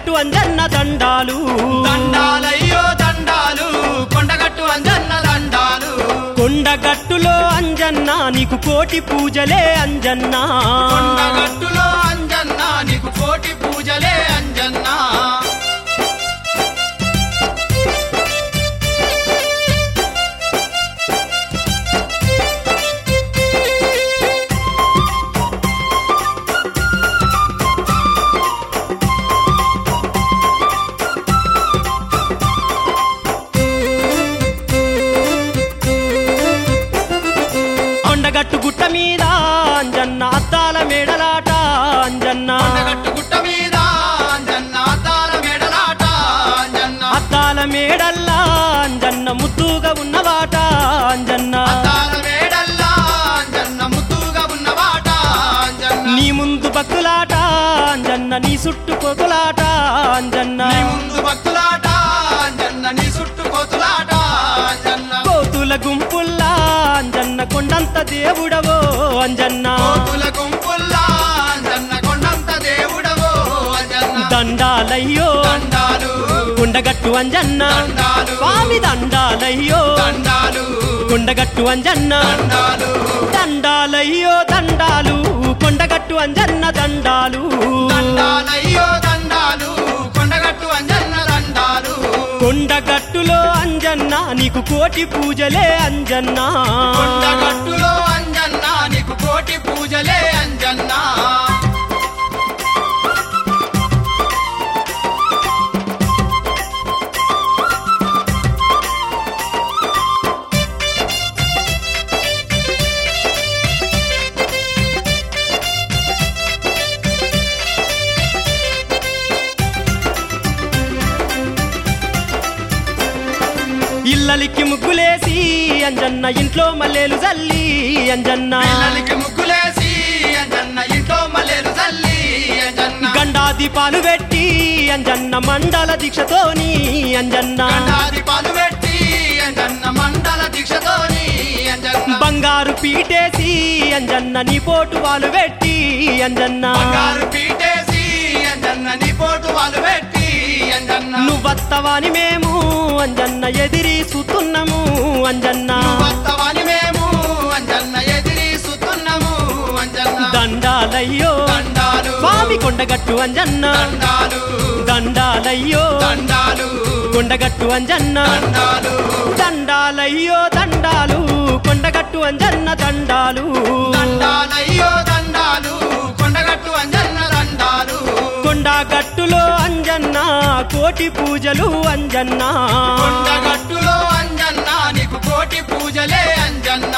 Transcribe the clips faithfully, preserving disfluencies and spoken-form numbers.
కొండగట్టు అంజన్న దండాలు దండాలయ్యో దండాలు కొండగట్టు అంజన్న దండాలు కొండగట్టులో అంజన్న నీకు కోటి పూజలే అంజన్న కొండగట్టులో అంజన్న నీకు కోటి పూజలే అంజన్న కొండగట్టు గుట్ట మీద అంజన్న అద్దాల మేడలాట అంజన్న కొండగట్టు గుట్ట మీద అంజన్న అద్దాల మేడలాట అంజన్న అద్దాల మేడల్లా అంజన్న ముద్దుగా ఉన్నవాట అంజన్న అద్దాల మేడల్లా అంజన్న ముద్దుగా ఉన్నవాట అంజన్న నీ ముందు భక్తులాట అంజన్న నీ చుట్టూ కొతులాట అంజన్న నీ ముందు భక్తులాట అంజన్న నీ చుట్టూ కోతులాట అంజన్న కోతుల గుంపుల్లా అంజన్న కొండంత దేవుడవో అంజన్న కోతుల గుంపుల్లా అంజన్న కొండంత దేవుడవో అంజన్న దండాలయ్యో దండాలు కొండగట్టు అంజన్న దండాలు స్వామి దండాలయ్యో దండాలు కొండగట్టు అంజన్న దండాలు దండాలయ్యో దండాలు కొండగట్టు అంజన్న దండాలు దండాలయ్యో దండాలు కొండగట్టు అంజన్న దండాలు కొండగట్టులో అంజన్న నీకు కోటి పూజలే అంజన్న కొండగట్టులో అంజన్న నీకు కోటి పూజలే అంజన్న ఇల్లలికి ముగ్గులేసి అంజన్న ఇంట్లో మల్లెలు జల్లి అంజన్న పిల్లలకి ముగ్గులేసి అంజన్న ఇంట్లో మల్లెలు చల్లి అంజన్న గండా దీపాలు పెట్టి అంజన్న మండల దీక్షతోని అంజన్న గండాది పాలు పెట్టి అంజన్న మండల దీక్షతోని అంజన్న బంగారు పీటేసి అంజన్న నీ పోటు వాళ్ళు పెట్టి అంజన్న బంగారు పీటేసి అంజన్న నీ పోటు వాళ్ళు పెట్టి అంజన్న నువ్వత్తవాని మేము అంజన్న ఎదిరి సుతున్నాము అంజన్న వస్తవని మేము అంజన్న ఎదిరి సుతున్నాము అంజన్న దండాలయ్యో దండాలు స్వామి కొండగట్టు అంజన్న దండాలు దండాలయ్యో దండాలు కొండగట్టు అంజన్న దండాలు దండాలయ్యో దండాలు కొండగట్టు అంజన్న దండాలు దండాలయ్యో దండాలు కొండగట్టు అంజన్న దండాలు కొండగట్టులో అంజన్న కోటి పూజలు అంజన్న కొండగట్టులో అంజన్న నీకు కోటి పూజలే అంజన్న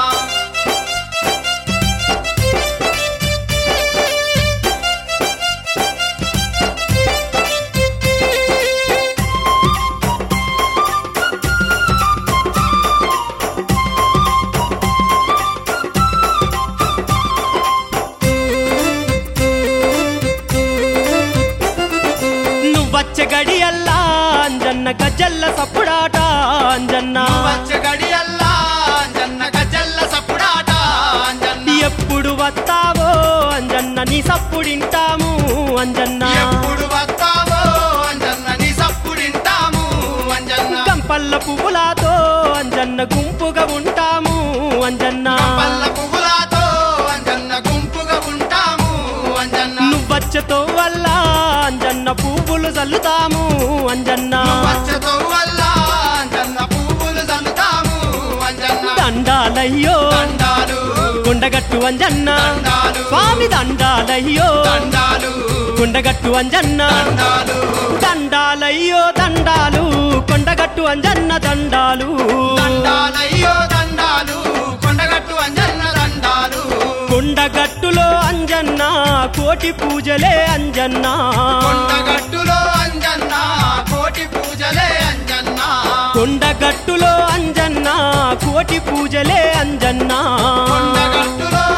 నువ్వచ్చ గడియల్లా అంజన్న గజ్జల్ల సప్పుడాట అంజన్న వచ్చ గడియల్లా అంజన్న గజల్ల సప్పుడాట అంజన్న ఎప్పుడు వస్తావో అంజన్న నీ సప్పుడింటాము అంజన్న ఎప్పుడు వస్తావో అంజన్న నీ సప్పుడింటాము అంజన్న గంపల్ల పువ్వులతో అంజన్న గుంపుగా ఉంటాము అంజన్న పల్ల పువ్వులతో అంజన్న గుంపుగా ఉంటాము అంజన్న నువ్వచ్చతో వల్ల అంజన్న పువ్వులు చల్లుతాము అంజన్న వచ్చతో వల్ల అంజన్న పువ్వులు చల్లుతాము అంజన్న దండాలయ్యో దండాలు కొండగట్టు అంజన్న దండాలు స్వామి దండాలయ్యో దండాలు కొండగట్టు అంజన్న దండాలు దండాలయ్యో దండాలు కొండగట్టు అంజన్న దండాలు దండాలయ్యో దండాలు కొండగట్టు అంజన్న దండాలు కొండగట్టులో అంజన్న కోటి పూజలే అంజన్న కొండగట్టులో అంజన్న కోటి పూజలే అంజన్న కొండగట్టులో అంజన్న కోటి పూజలే అంజన్న కొండగట్టులో